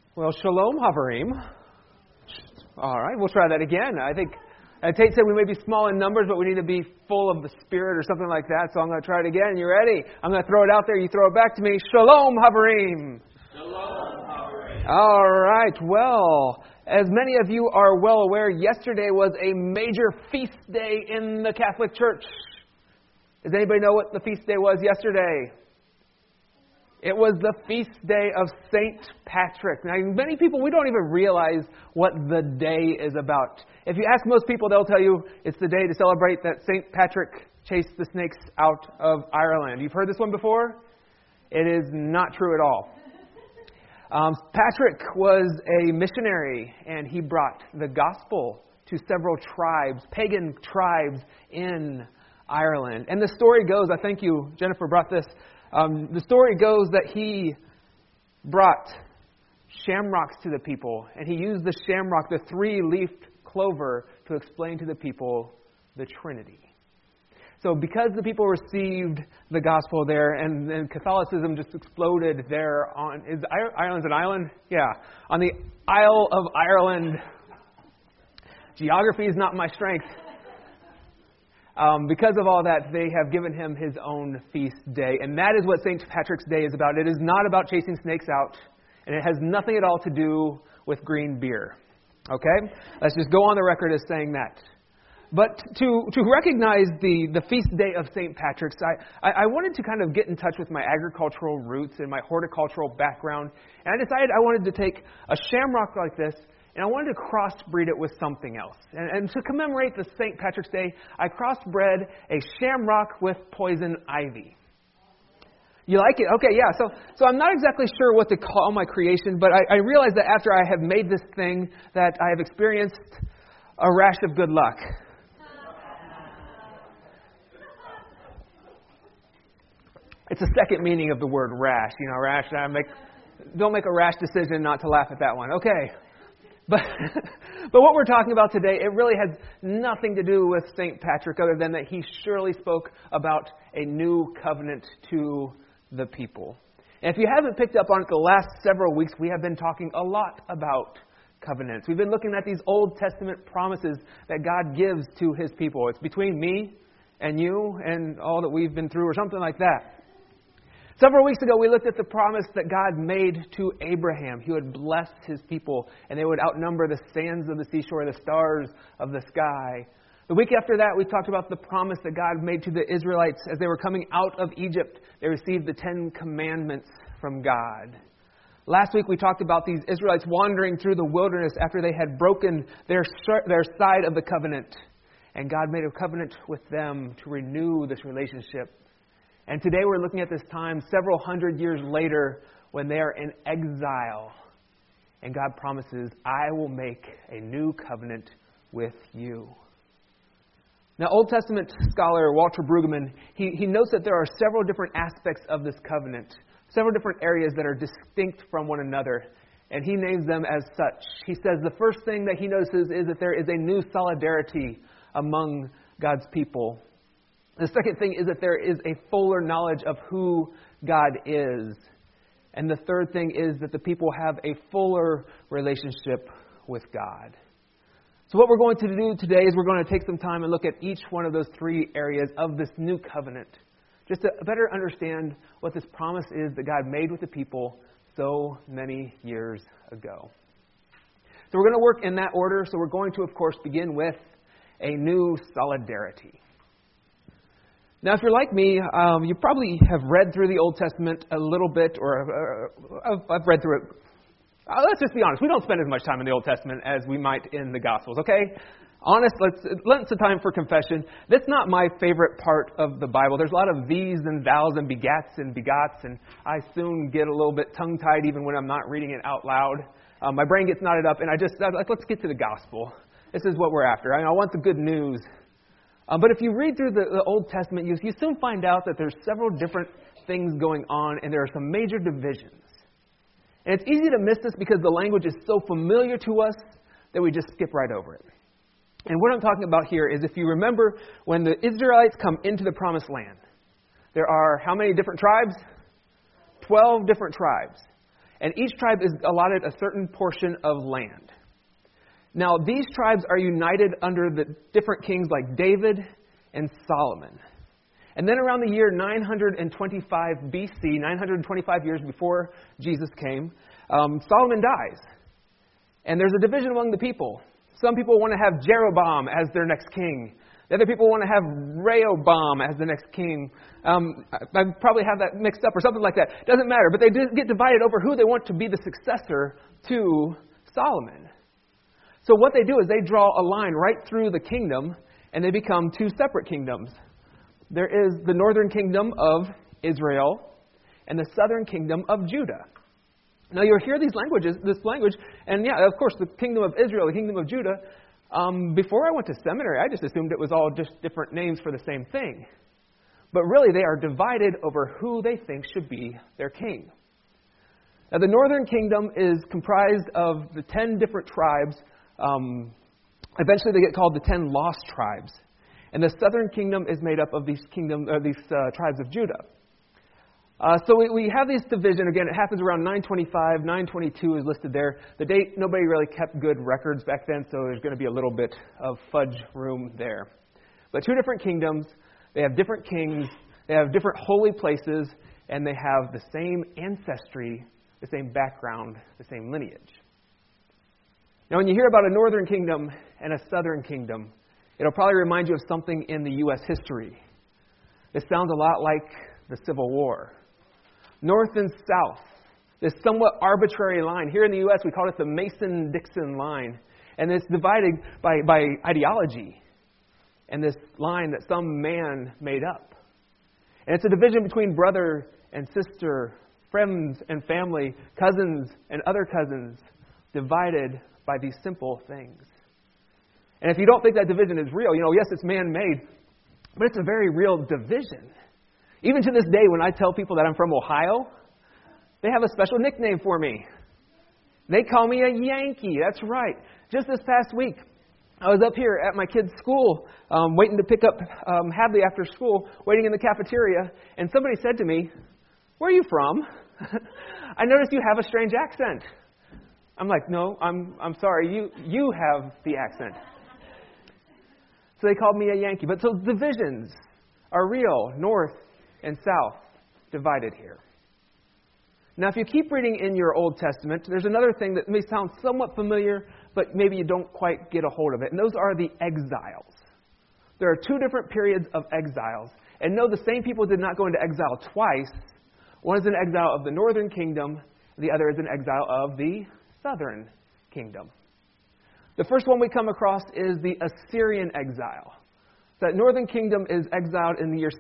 Well, shalom, Havarim. All right, we'll try that again. I think Tate said we may be small in numbers, but we need to be full of the Spirit or something like that. So I'm going to try it again. You ready? I'm going to throw it out there. You throw it back to me. Shalom, Havarim. Shalom, Havarim. All right. Well, as many of you are well aware, yesterday was a major feast day in the Catholic Church. Does anybody know what the feast day was yesterday? It was the feast day of St. Patrick. Now, many people, we don't even realize what the day is about. If you ask most people, they'll tell you it's the day to celebrate that St. Patrick chased the snakes out of Ireland. You've heard this one before? It is not true at all. Patrick was a missionary, and he brought the gospel to several tribes, pagan tribes in Ireland. And the story goes, I thank you, Jennifer brought this. The story goes that he brought shamrocks to the people, and he used the shamrock, the three-leafed clover, to explain to the people the Trinity. So because the people received the gospel there, and Catholicism just exploded there on, is Ireland's an island? Yeah, on the Isle of Ireland. Geography is not my strength. Because of all that, they have given him his own feast day. And that is what St. Patrick's Day is about. It is not about chasing snakes out. And it has nothing at all to do with green beer. Okay? Let's just go on the record as saying that. But to recognize the feast day of St. Patrick's, I wanted to kind of get in touch with my agricultural roots and my horticultural background. And I decided I wanted to take a shamrock like this, and I wanted to crossbreed it with something else. And to commemorate the St. Patrick's Day, I crossbred a shamrock with poison ivy. You like it? Okay, yeah. So I'm not exactly sure what to call my creation, but I realized that after I have made this thing that I have experienced a rash of good luck. It's a second meaning of the word rash. You know, rash. Don't make a rash decision not to laugh at that one. Okay. But what we're talking about today, it really has nothing to do with St. Patrick other than that he surely spoke about a new covenant to the people. And if you haven't picked up on it the last several weeks, we have been talking a lot about covenants. We've been looking at these Old Testament promises that God gives to his people. It's between me and you and all that we've been through or something like that. Several weeks ago, we looked at the promise that God made to Abraham. He would bless his people, and they would outnumber the sands of the seashore, the stars of the sky. The week after that, we talked about the promise that God made to the Israelites as they were coming out of Egypt. They received the 10 Commandments from God. Last week, we talked about these Israelites wandering through the wilderness after they had broken their side of the covenant. And God made a covenant with them to renew this relationship. And today we're looking at this time several hundred years later when they are in exile. And God promises, I will make a new covenant with you. Now, Old Testament scholar Walter Brueggemann, he notes that there are several different aspects of this covenant, several different areas that are distinct from one another. And he names them as such. He says the first thing that he notices is that there is a new solidarity among God's people. The second thing is that there is a fuller knowledge of who God is. And the third thing is that the people have a fuller relationship with God. So what we're going to do today is we're going to take some time and look at each one of those three areas of this new covenant, just to better understand what this promise is that God made with the people so many years ago. So we're going to work in that order. So we're going to, of course, begin with a new solidarity. Now, if you're like me, you probably have read through the Old Testament a little bit, or I've read through it. Let's just be honest. We don't spend as much time in the Old Testament as we might in the Gospels, okay? Honest, let's time for confession. That's not my favorite part of the Bible. There's a lot of these and thous and begats and begots, and I soon get a little bit tongue-tied even when I'm not reading it out loud. My brain gets knotted up, and I'm like, let's get to the Gospel. This is what we're after. I want the good news. But if you read through the Old Testament, you soon find out that there's several different things going on, and there are some major divisions. And it's easy to miss this because the language is so familiar to us that we just skip right over it. And what I'm talking about here is, if you remember, when the Israelites come into the Promised Land, there are how many different tribes? 12 different tribes. And each tribe is allotted a certain portion of land. Now, these tribes are united under the different kings like David and Solomon. And then around the year 925 BC, 925 years before Jesus came, Solomon dies. And there's a division among the people. Some people want to have Jeroboam as their next king. The other people want to have Rehoboam as the next king. I probably have that mixed up or something like that. Doesn't matter. But they get divided over who they want to be the successor to Solomon. So what they do is they draw a line right through the kingdom, and they become two separate kingdoms. There is the northern kingdom of Israel and the southern kingdom of Judah. Now you'll hear this language, and yeah, of course, the kingdom of Israel, the kingdom of Judah. Before I went to seminary, I just assumed it was all just different names for the same thing. But really, they are divided over who they think should be their king. Now, the northern kingdom is comprised of the 10 different tribes. Eventually, they get called the 10 lost tribes. And the southern kingdom is made up of these tribes of Judah. So we have this division. Again, it happens around 925. 922 is listed there. The date, nobody really kept good records back then, so there's going to be a little bit of fudge room there. But two different kingdoms. They have different kings. They have different holy places. And they have the same ancestry, the same background, the same lineage. Now, when you hear about a northern kingdom and a southern kingdom, it'll probably remind you of something in the U.S. history. It sounds a lot like the Civil War. North and south, this somewhat arbitrary line. Here in the U.S., we call it the Mason-Dixon line. And it's divided by ideology and this line that some man made up. And it's a division between brother and sister, friends and family, cousins and other cousins, divided by these simple things. And if you don't think that division is real, yes, it's man-made, but it's a very real division. Even to this day, when I tell people that I'm from Ohio, they have a special nickname for me. They call me a Yankee. That's right. Just this past week, I was up here at my kid's school, waiting to pick up Hadley after school, waiting in the cafeteria, and somebody said to me, "Where are you from?" I noticed you have a strange accent. I'm like, "No, I'm sorry. You have the accent." So they called me a Yankee. But so divisions are real, north and south, divided here. Now, if you keep reading in your Old Testament, there's another thing that may sound somewhat familiar, but maybe you don't quite get a hold of it, and those are the exiles. There are two different periods of exiles. And no, the same people did not go into exile twice. One is an exile of the northern kingdom, the other is an exile of the southern kingdom. The first one we come across is the Assyrian exile. That northern kingdom is exiled in the year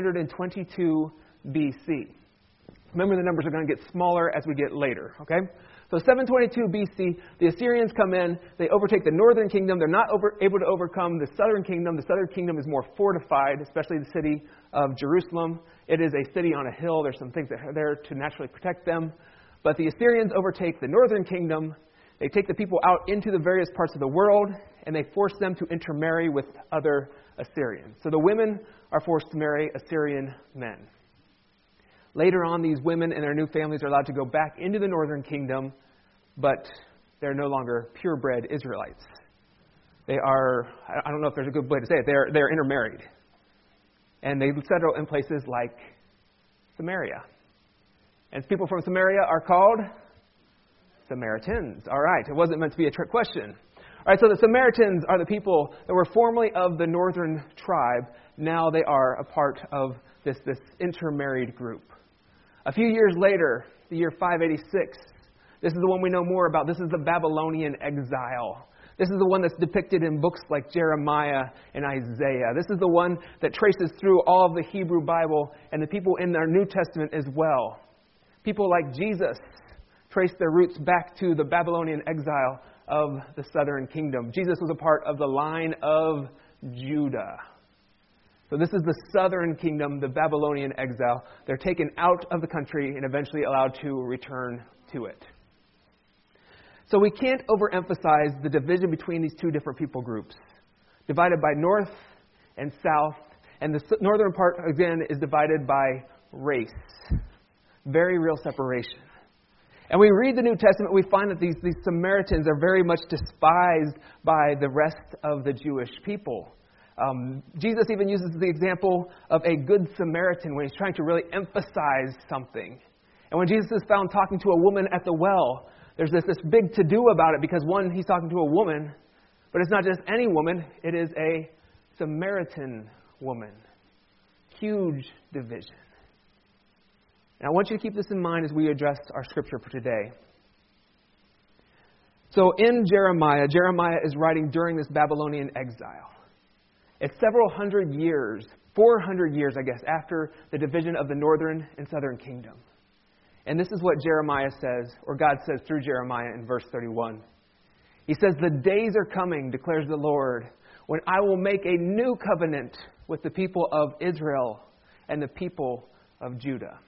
722 BC. Remember, the numbers are going to get smaller as we get later, okay? So 722 BC, the Assyrians come in, they overtake the northern kingdom. They're not able to overcome the southern kingdom. The southern kingdom is more fortified, especially the city of Jerusalem. It is a city on a hill. There's some things that are there to naturally protect them. But the Assyrians overtake the northern kingdom. They take the people out into the various parts of the world, and they force them to intermarry with other Assyrians. So the women are forced to marry Assyrian men. Later on, these women and their new families are allowed to go back into the northern kingdom, but they're no longer purebred Israelites. They are, I don't know if there's a good way to say it, they're intermarried. And they settle in places like Samaria. And people from Samaria are called Samaritans. All right, it wasn't meant to be a trick question. All right, so the Samaritans are the people that were formerly of the northern tribe. Now they are a part of this intermarried group. A few years later, the year 586, this is the one we know more about. This is the Babylonian exile. This is the one that's depicted in books like Jeremiah and Isaiah. This is the one that traces through all of the Hebrew Bible and the people in our New Testament as well. People like Jesus trace their roots back to the Babylonian exile of the southern kingdom. Jesus was a part of the line of Judah. So this is the southern kingdom, the Babylonian exile. They're taken out of the country and eventually allowed to return to it. So we can't overemphasize the division between these two different people groups, divided by north and south. And the northern part, again, is divided by race. Very real separation. And we read the New Testament, we find that these Samaritans are very much despised by the rest of the Jewish people. Jesus even uses the example of a good Samaritan when he's trying to really emphasize something. And when Jesus is found talking to a woman at the well, there's this big to-do about it because, one, he's talking to a woman, but it's not just any woman, it is a Samaritan woman. Huge division. And I want you to keep this in mind as we address our scripture for today. So in Jeremiah is writing during this Babylonian exile. It's several hundred years, 400 years, I guess, after the division of the northern and southern kingdom. And this is what Jeremiah says, or God says through Jeremiah in verse 31. He says, "The days are coming, declares the Lord, when I will make a new covenant with the people of Israel and the people of Judah."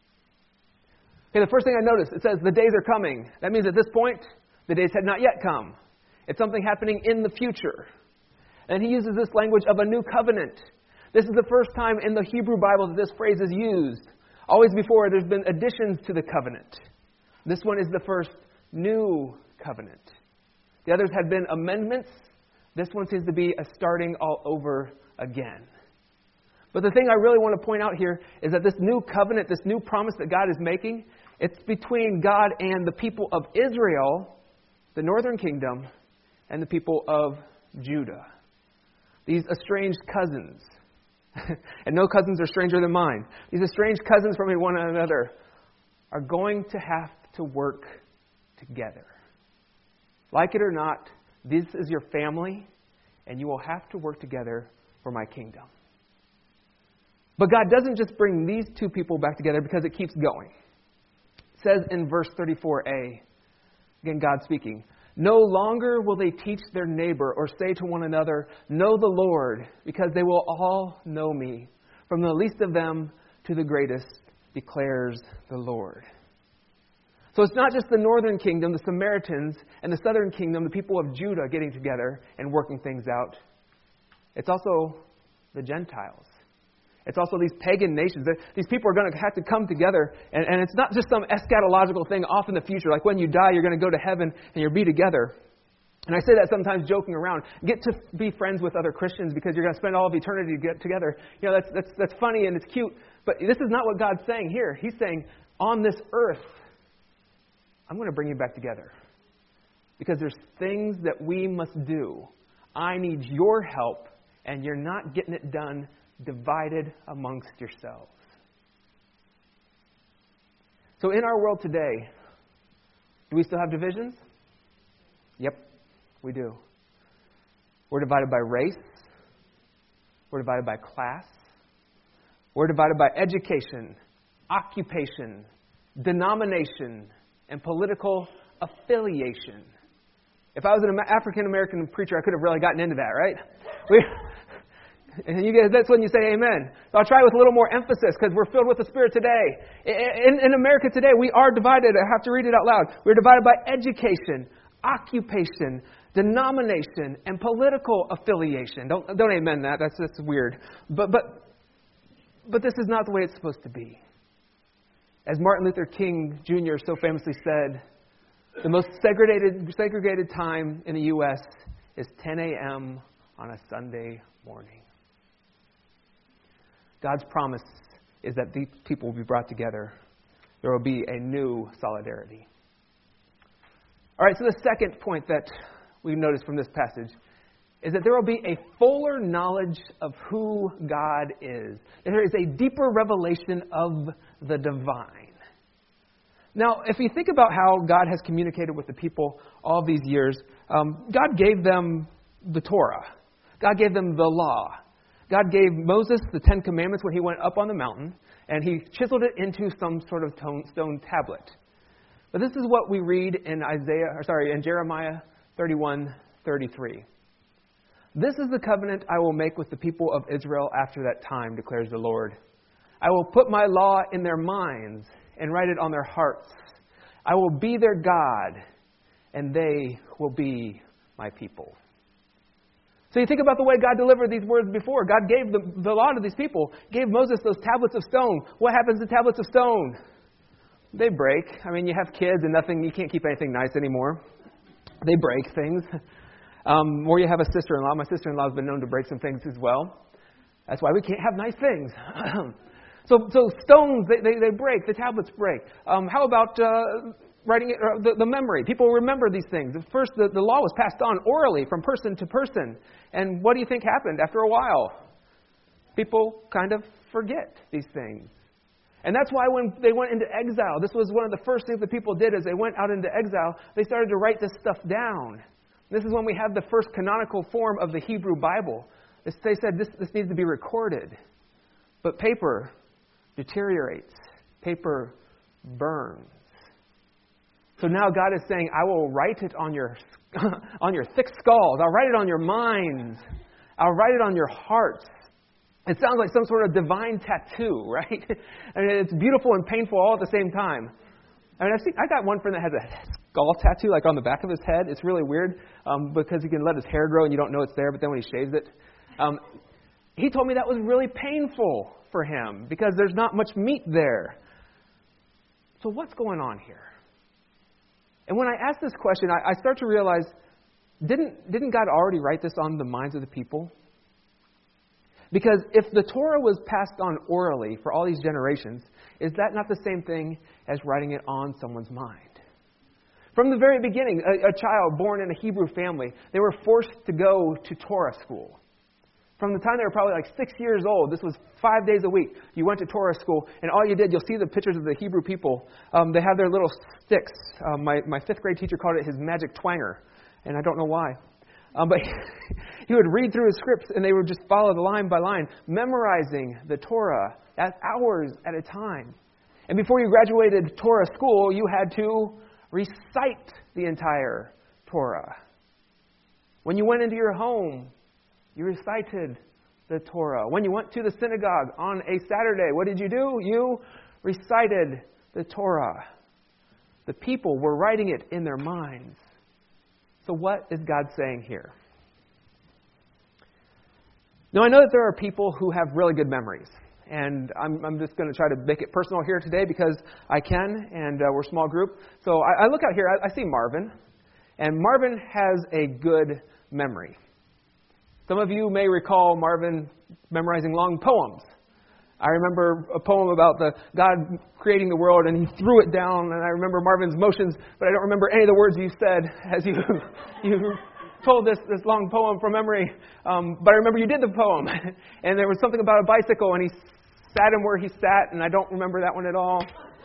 Okay, the first thing I noticed, it says the days are coming. That means at this point, the days had not yet come. It's something happening in the future. And he uses this language of a new covenant. This is the first time in the Hebrew Bible that this phrase is used. Always before, there's been additions to the covenant. This one is the first new covenant. The others had been amendments. This one seems to be a starting all over again. But the thing I really want to point out here is that this new covenant, this new promise that God is making, it's between God and the people of Israel, the northern kingdom, and the people of Judah. These estranged cousins. And no cousins are stranger than mine. These estranged cousins from one another are going to have to work together. Like it or not, this is your family, and you will have to work together for my kingdom. But God doesn't just bring these two people back together because it keeps going. It says in verse 34a, again God speaking, "No longer will they teach their neighbor or say to one another, 'Know the Lord,' because they will all know me, from the least of them to the greatest, declares the Lord." So it's not just the northern kingdom, the Samaritans, and the southern kingdom, the people of Judah, getting together and working things out. It's also the Gentiles. It's also these pagan nations. These people are going to have to come together. And it's not just some eschatological thing off in the future. Like when you die, you're going to go to heaven and you'll be together. And I say that sometimes joking around. Get to be friends with other Christians because you're going to spend all of eternity together. You know, that's funny and it's cute. But this is not what God's saying here. He's saying, on this earth, I'm going to bring you back together. Because there's things that we must do. I need your help, and you're not getting it done divided amongst yourselves. So in our world today, do we still have divisions? Yep, we do. We're divided by race. We're divided by class. We're divided by education, occupation, denomination, and political affiliation. If I was an African-American preacher, I could have really gotten into that, right? And you guys, that's when you say amen. So I'll try with a little more emphasis because we're filled with the Spirit today. In America today, we are divided. I have to read it out loud. We're divided by education, occupation, denomination, and political affiliation. Don't amen that. That's weird. But this is not the way it's supposed to be. As Martin Luther King Jr. so famously said, the most segregated time in the U.S. is 10 a.m. on a Sunday morning. God's promise is that these people will be brought together. There will be a new solidarity. All right, so the second point that we notice from this passage is that there will be a fuller knowledge of who God is. And there is a deeper revelation of the divine. Now, if you think about how God has communicated with the people all these years, God gave them the Torah. God gave them the law. God gave Moses the Ten Commandments when he went up on the mountain, and he chiseled it into some sort of stone tablet. But this is what we read in Jeremiah 31:33. "This is the covenant I will make with the people of Israel after that time, declares the Lord. I will put my law in their minds and write it on their hearts. I will be their God, and they will be my people." So you think about the way God delivered these words before. God gave the law to these people, gave Moses those tablets of stone. What happens to tablets of stone? They break. I mean, you have kids and you can't keep anything nice anymore. They break things. Or you have a sister-in-law. My sister-in-law has been known to break some things as well. That's why we can't have nice things. So stones, they break. The tablets break. How about writing it, the memory? People remember these things. At first, the law was passed on orally from person to person. And what do you think happened after a while? People kind of forget these things. And that's why when they went into exile, this was one of the first things that people did as they went out into exile. They started to write this stuff down. This is when we have the first canonical form of the Hebrew Bible. They said this needs to be recorded. But paper deteriorates. Paper burns. So now God is saying, I will write it on your thick skulls. I'll write it on your minds. I'll write it on your hearts. It sounds like some sort of divine tattoo, right? I mean, it's beautiful and painful all at the same time. I mean, I got one friend that has a skull tattoo, like on the back of his head. It's really weird because he can let his hair grow and you don't know it's there, but then when he shaves it, he told me that was really painful for him because there's not much meat there. So what's going on here? And when I ask this question, I start to realize, didn't God already write this on the minds of the people? Because if the Torah was passed on orally for all these generations, is that not the same thing as writing it on someone's mind? From the very beginning, a child born in a Hebrew family, they were forced to go to Torah school. From the time they were probably like 6 years old, this was 5 days a week. You went to Torah school, and all you did, you'll see the pictures of the Hebrew people. They have their little sticks. My fifth grade teacher called it his magic twanger, and I don't know why. But he would read through his scripts, and they would just follow the line by line, memorizing the Torah at hours at a time. And before you graduated Torah school, you had to recite the entire Torah. When you went into your home, you recited the Torah. When you went to the synagogue on a Saturday, what did you do? You recited the Torah. The people were writing it in their minds. So what is God saying here? Now, I know that there are people who have really good memories. And I'm just going to try to make it personal here today because I can, and we're a small group. So I look out here, I see Marvin. And Marvin has a good memory. Some of you may recall Marvin memorizing long poems. I remember a poem about the God creating the world, and he threw it down, and I remember Marvin's motions, but I don't remember any of the words you said as you told this long poem from memory. But I remember you did the poem, and there was something about a bicycle, and he sat him where he sat, and I don't remember that one at all.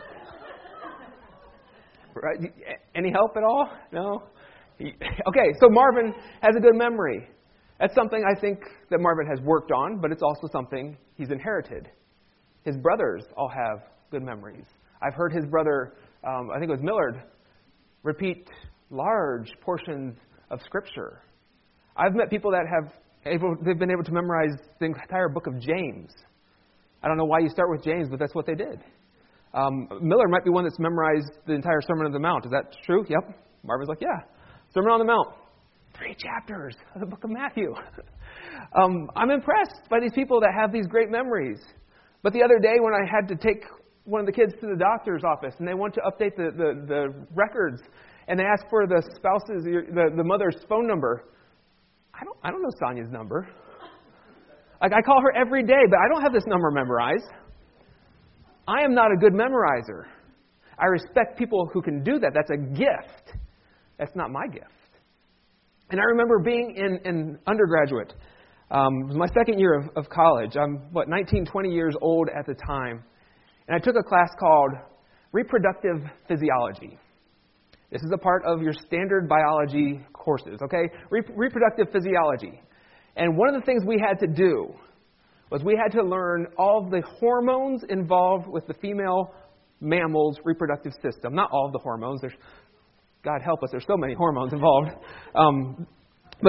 Right? Any help at all? No? Okay, so Marvin has a good memory. That's something I think that Marvin has worked on, but it's also something he's inherited. His brothers all have good memories. I've heard his brother, I think it was Millard, repeat large portions of Scripture. I've met people that they've been able to memorize the entire book of James. I don't know why you start with James, but that's what they did. Millard might be one that's memorized the entire Sermon on the Mount. Is that true? Yep. Marvin's like, yeah. Sermon on the Mount. 3 chapters of the book of Matthew. I'm impressed by these people that have these great memories. But the other day when I had to take one of the kids to the doctor's office and they want to update the records and they asked for the spouse's, the mother's phone number, I don't know Sonia's number. Like I call her every day, but I don't have this number memorized. I am not a good memorizer. I respect people who can do that. That's a gift. That's not my gift. And I remember being in undergraduate. It was my second year of college. I'm, 19, 20 years old at the time. And I took a class called Reproductive Physiology. This is a part of your standard biology courses, okay? Reproductive Physiology. And one of the things we had to do was we had to learn all of the hormones involved with the female mammal's reproductive system. Not all of the hormones. God help us, there's so many hormones involved. But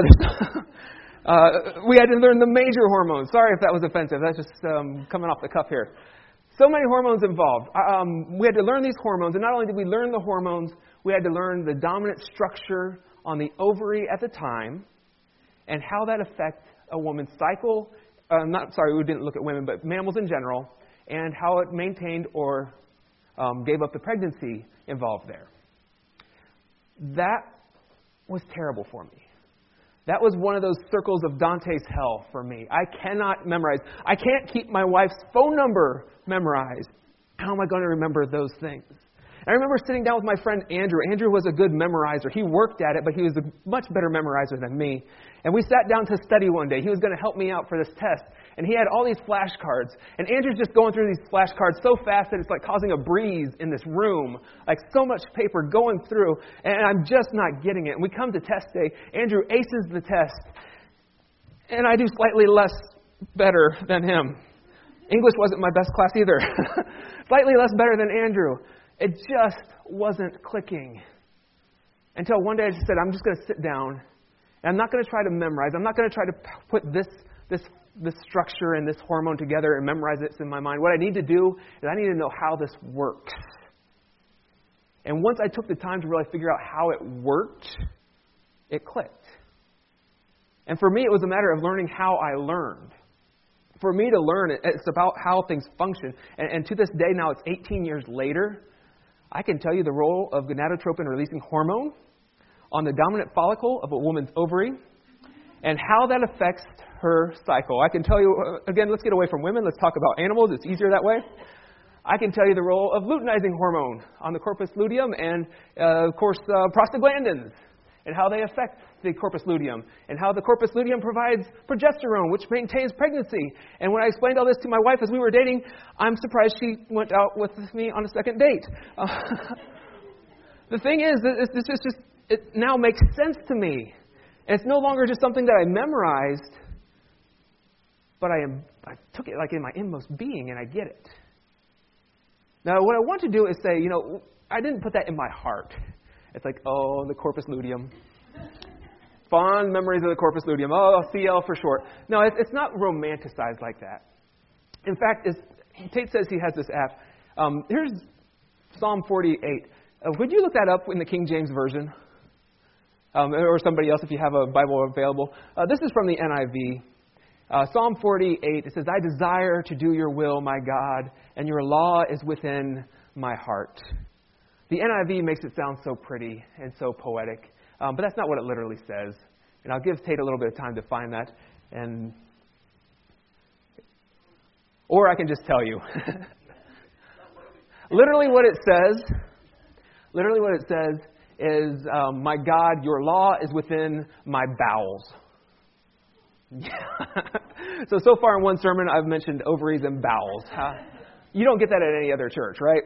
we had to learn the major hormones. Sorry if that was offensive. That's just coming off the cuff here. So many hormones involved. We had to learn these hormones. And not only did we learn the hormones, we had to learn the dominant structure on the ovary at the time and how that affects a woman's cycle. We didn't look at women, but mammals in general, and how it maintained or gave up the pregnancy involved there. That was terrible for me. That was one of those circles of Dante's hell for me. I cannot memorize. I can't keep my wife's phone number memorized. How am I going to remember those things? And I remember sitting down with my friend Andrew. Andrew was a good memorizer. He worked at it, but he was a much better memorizer than me. And we sat down to study one day. He was going to help me out for this test. And he had all these flashcards. And Andrew's just going through these flashcards so fast that it's like causing a breeze in this room. Like so much paper going through. And I'm just not getting it. And we come to test day. Andrew aces the test. And I do slightly less better than him. English wasn't my best class either. Slightly less better than Andrew. It just wasn't clicking. Until one day I just said, I'm just going to sit down. And I'm not going to try to memorize. I'm not going to try to put this structure and this hormone together and memorize it in my mind. What I need to do is I need to know how this works. And once I took the time to really figure out how it worked, it clicked. And for me, it was a matter of learning how I learned. For me to learn, it's about how things function. And to this day now, it's 18 years later, I can tell you the role of gonadotropin-releasing hormone on the dominant follicle of a woman's ovary and how that affects her cycle. I can tell you, again, let's get away from women. Let's talk about animals. It's easier that way. I can tell you the role of luteinizing hormone on the corpus luteum and, of course, prostaglandins and how they affect the corpus luteum and how the corpus luteum provides progesterone, which maintains pregnancy. And when I explained all this to my wife as we were dating, I'm surprised she went out with me on a second date. The thing is, it now makes sense to me. And it's no longer just something that I memorized, but I took it like in my inmost being and I get it. Now, what I want to do is say, I didn't put that in my heart. It's like, oh, the corpus luteum. Fond memories of the corpus luteum. Oh, CL for short. No, it's not romanticized like that. In fact, Tate says he has this app. Here's Psalm 48. Would you look that up in the King James Version? Or somebody else if you have a Bible available. This is from the NIV. Psalm 48, it says, I desire to do your will, my God, and your law is within my heart. The NIV makes it sound so pretty and so poetic, but that's not what it literally says. And I'll give Tate a little bit of time to find that. Or I can just tell you. Literally what it says is, my God, your law is within my bowels. So far in one sermon, I've mentioned ovaries and bowels. You don't get that at any other church, right?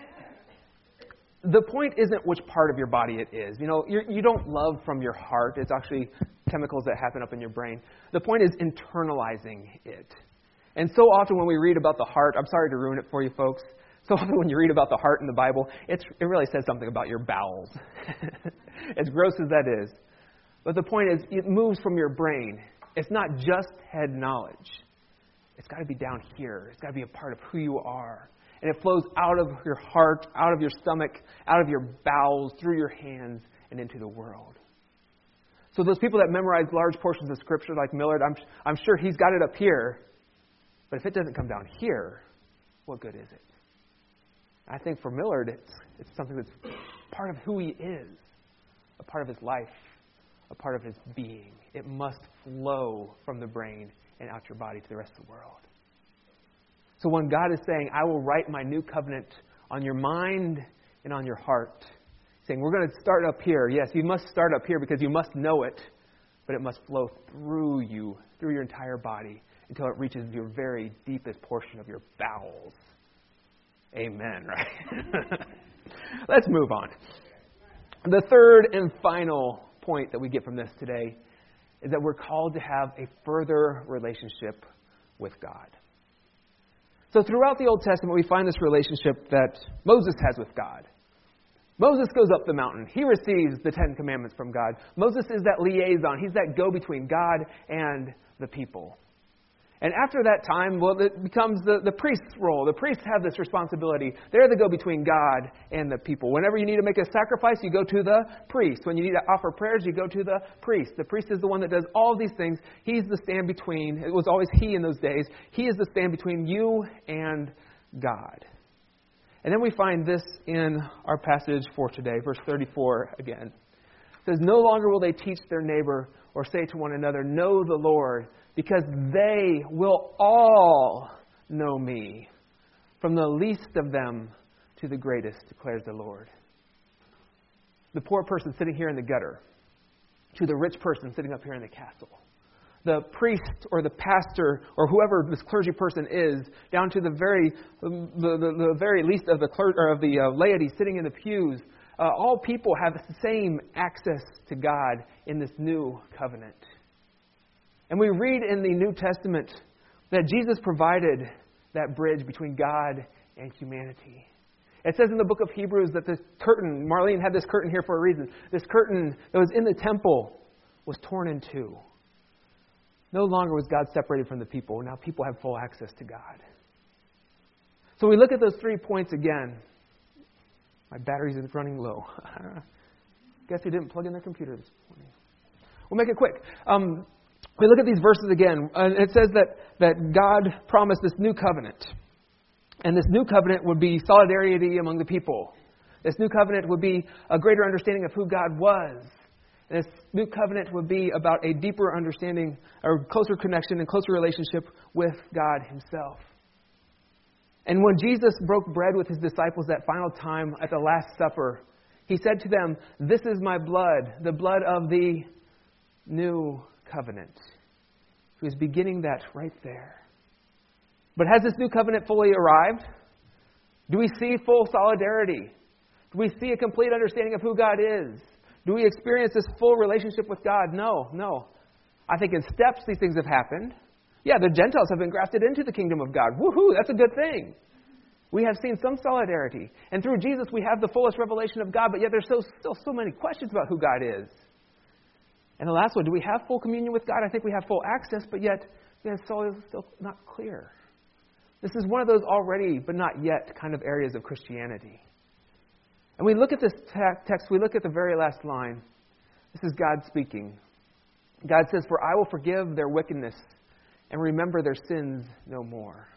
The point isn't which part of your body it is. You don't love from your heart. It's actually chemicals that happen up in your brain. The point is internalizing it. And so often when we read about the heart, I'm sorry to ruin it for you folks, so often when you read about the heart in the Bible, it really says something about your bowels. As gross as that is. But the point is, it moves from your brain. It's not just head knowledge. It's got to be down here. It's got to be a part of who you are. And it flows out of your heart, out of your stomach, out of your bowels, through your hands, and into the world. So those people that memorize large portions of Scripture like Millard, I'm sure he's got it up here. But if it doesn't come down here, what good is it? I think for Millard, it's something that's part of who he is, a part of his life, a part of his being. It must flow from the brain and out your body to the rest of the world. So when God is saying, I will write my new covenant on your mind and on your heart, saying, we're going to start up here. Yes, you must start up here because you must know it, but it must flow through you, through your entire body, until it reaches your very deepest portion of your bowels. Amen, right? Let's move on. The third and final point that we get from this today is that we're called to have a further relationship with God. So throughout the Old Testament, we find this relationship that Moses has with God. Moses goes up the mountain. He receives the 10 Commandments from God. Moses is that liaison. He's that go-between God and the people. And after that time, it becomes the priest's role. The priests have this responsibility. They're the go-between God and the people. Whenever you need to make a sacrifice, you go to the priest. When you need to offer prayers, you go to the priest. The priest is the one that does all of these things. He's the stand-between. It was always he in those days. He is the stand between you and God. And then we find this in our passage for today, verse 34 again. It says, "No longer will they teach their neighbor or say to one another, 'Know the Lord,' because they will all know me, from the least of them to the greatest, declares the Lord." The poor person sitting here in the gutter to the rich person sitting up here in the castle. The priest or the pastor or whoever this clergy person is, down to the very least of the laity sitting in the pews. All people have the same access to God in this new covenant. And we read in the New Testament that Jesus provided that bridge between God and humanity. It says in the book of Hebrews that this curtain, Marlene had this curtain here for a reason, this curtain that was in the temple was torn in two. No longer was God separated from the people. Now people have full access to God. So we look at those 3 points again. My battery's running low. Guess who didn't plug in their computer this morning? We'll make it quick. We look at these verses again. And it says that God promised this new covenant. And this new covenant would be solidarity among the people. This new covenant would be a greater understanding of who God was. And this new covenant would be about a deeper understanding, or closer connection and closer relationship with God Himself. And when Jesus broke bread with His disciples that final time at the Last Supper, He said to them, "This is my blood, the blood of the new covenant." He was beginning that right there. But has this new covenant fully arrived? Do we see full solidarity? Do we see a complete understanding of who God is? Do we experience this full relationship with God? No. I think in steps these things have happened. Yeah, the Gentiles have been grafted into the kingdom of God. Woohoo, that's a good thing. We have seen some solidarity. And through Jesus we have the fullest revelation of God, but yet there's still so many questions about who God is. And the last one, do we have full communion with God? I think we have full access, but yet it's still not clear. This is one of those already but not yet kind of areas of Christianity. And we look at this text, we look at the very last line. This is God speaking. God says, "For I will forgive their wickedness and remember their sins no more."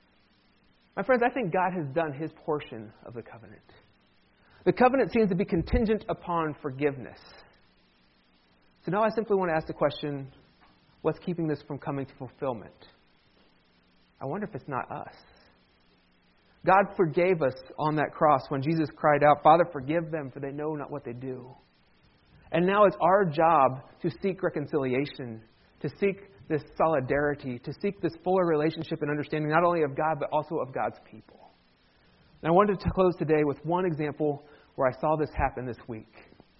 My friends, I think God has done His portion of the covenant. The covenant seems to be contingent upon forgiveness. So now I simply want to ask the question, what's keeping this from coming to fulfillment? I wonder if it's not us. God forgave us on that cross when Jesus cried out, "Father, forgive them, for they know not what they do." And now it's our job to seek reconciliation, to seek this solidarity, to seek this fuller relationship and understanding not only of God, but also of God's people. And I wanted to close today with one example where I saw this happen this week.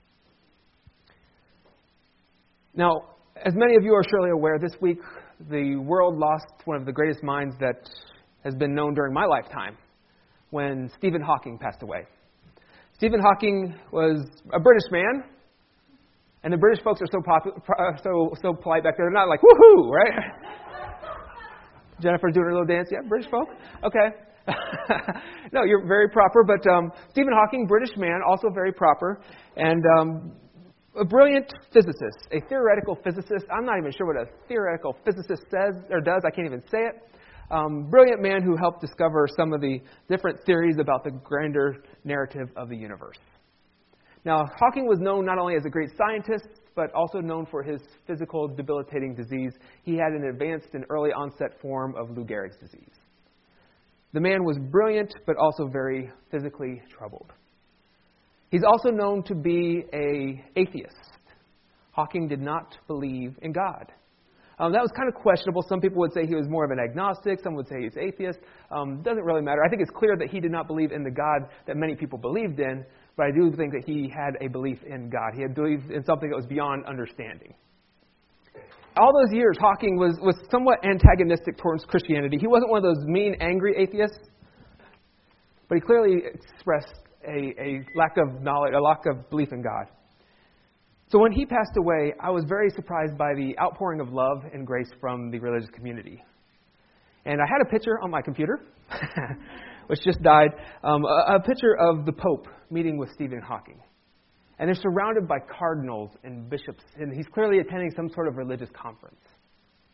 Now, as many of you are surely aware, this week the world lost one of the greatest minds that has been known during my lifetime, when Stephen Hawking passed away. Stephen Hawking was a British man, and the British folks are so polite back there. They're not like, woohoo, right? Jennifer doing her little dance. Yeah, British folk? Okay. No, you're very proper. But Stephen Hawking, British man, also very proper. And a brilliant physicist, a theoretical physicist. I'm not even sure what a theoretical physicist says or does. I can't even say it. Brilliant man who helped discover some of the different theories about the grander narrative of the universe. Now, Hawking was known not only as a great scientist, but also known for his physical debilitating disease. He had an advanced and early onset form of Lou Gehrig's disease. The man was brilliant, but also very physically troubled. He's also known to be an atheist. Hawking did not believe in God. That was kind of questionable. Some people would say he was more of an agnostic. Some would say he's atheist. Doesn't really matter. I think it's clear that he did not believe in the God that many people believed in, but I do think that he had a belief in God. He had believed in something that was beyond understanding. All those years, Hawking was somewhat antagonistic towards Christianity. He wasn't one of those mean, angry atheists, but he clearly expressed a lack of knowledge, a lack of belief in God. So when he passed away, I was very surprised by the outpouring of love and grace from the religious community. And I had a picture on my computer, which just died, a picture of the Pope meeting with Stephen Hawking. And they're surrounded by cardinals and bishops, and he's clearly attending some sort of religious conference.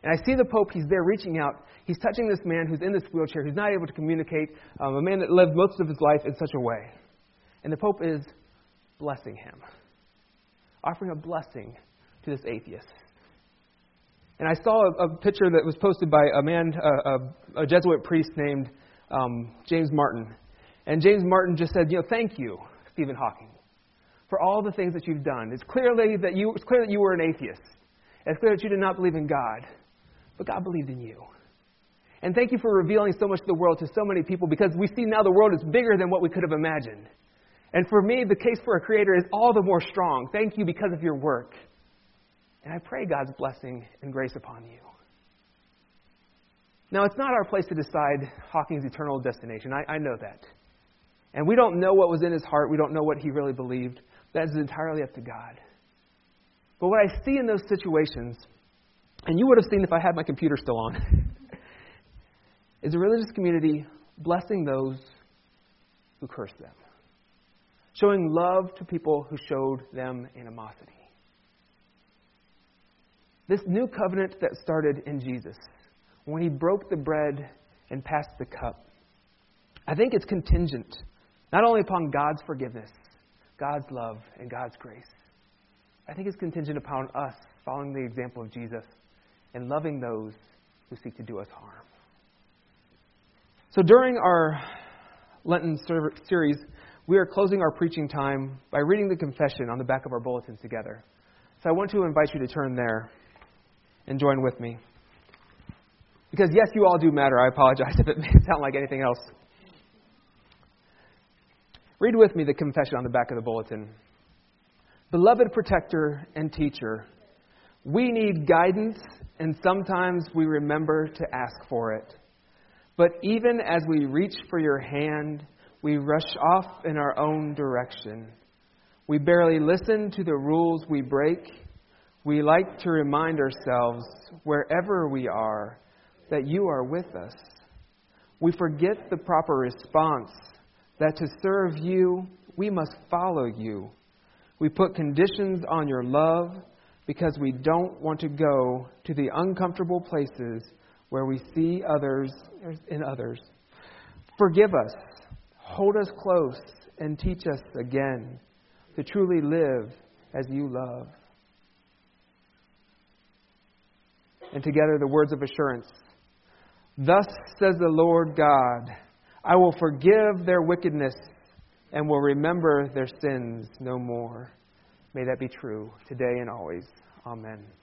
And I see the Pope, he's there reaching out. He's touching this man who's in this wheelchair, who's not able to communicate, a man that lived most of his life in such a way. And the Pope is blessing him, offering a blessing to this atheist. And I saw a picture that was posted by a man, a Jesuit priest named James Martin. And James Martin just said, thank you, Stephen Hawking, for all the things that you've done. It's clear that you were an atheist. It's clear that you did not believe in God, but God believed in you. And thank you for revealing so much of the world to so many people, because we see now the world is bigger than what we could have imagined. And for me, the case for a creator is all the more strong. Thank you because of your work. And I pray God's blessing and grace upon you. Now, it's not our place to decide Hawking's eternal destination. I know that. And we don't know what was in his heart. We don't know what he really believed. That is entirely up to God. But what I see in those situations, and you would have seen if I had my computer still on, is a religious community blessing those who curse them, showing love to people who showed them animosity. This new covenant that started in Jesus, when he broke the bread and passed the cup, I think it's contingent not only upon God's forgiveness, God's love, and God's grace. I think it's contingent upon us following the example of Jesus and loving those who seek to do us harm. So during our Lenten series, we are closing our preaching time by reading the confession on the back of our bulletins together. So I want to invite you to turn there and join with me. Because yes, you all do matter. I apologize if it may sound like anything else. Read with me the confession on the back of the bulletin. Beloved protector and teacher, we need guidance, and sometimes we remember to ask for it. But even as we reach for your hand, we rush off in our own direction. We barely listen to the rules we break. We like to remind ourselves, wherever we are, that you are with us. We forget the proper response, that to serve you, we must follow you. We put conditions on your love because we don't want to go to the uncomfortable places where we see others in others. Forgive us, hold us close, and teach us again to truly live as you love. And together the words of assurance. Thus says the Lord God, I will forgive their wickedness and will remember their sins no more. May that be true today and always. Amen.